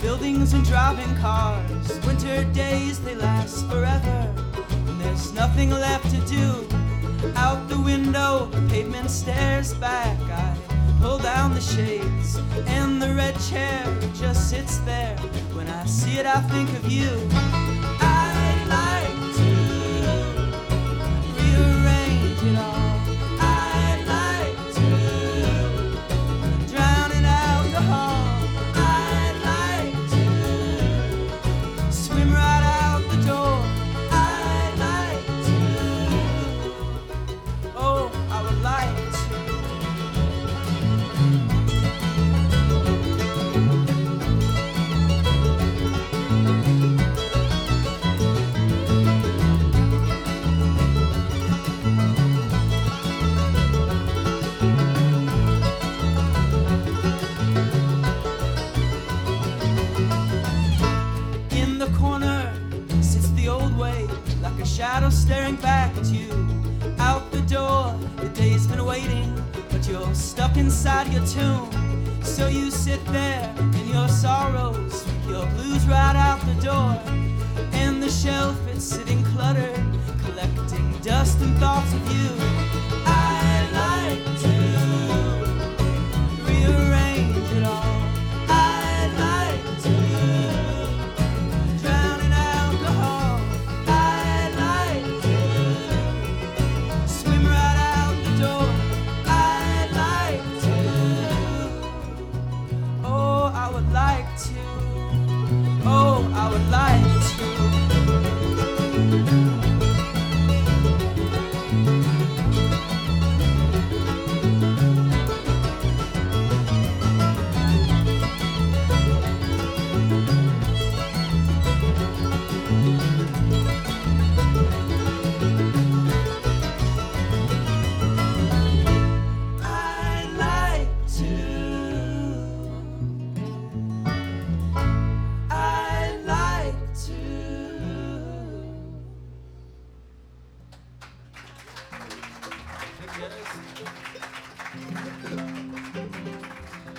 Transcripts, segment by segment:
buildings and driving cars. Winter days, they last forever, and there's nothing left to do. Out the window, the pavement stares back. I pull down the shades, and the red chair just sits there. When I see it, I think of you. I'd like to rearrange it all. I'd like to drown in alcohol. I'd like to swim right out the door. I'd like to, oh, I would like to. In the corner sits the old way, like a shadow staring back at you. Out the door, the day's been waiting, but you're stuck inside your tomb. So you sit there in your sorrows, your blues right out the door. And the shelf is sitting cluttered, collecting dust and thoughts of you. I'd like to rearrange it all. I'd like to drown in alcohol. I'd like to swim right out the door. I'd like to, oh, I would like to, oh, I would like to. I'd like to. I'd like to.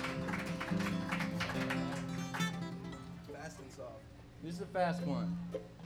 Fast and soft. This is a fast one.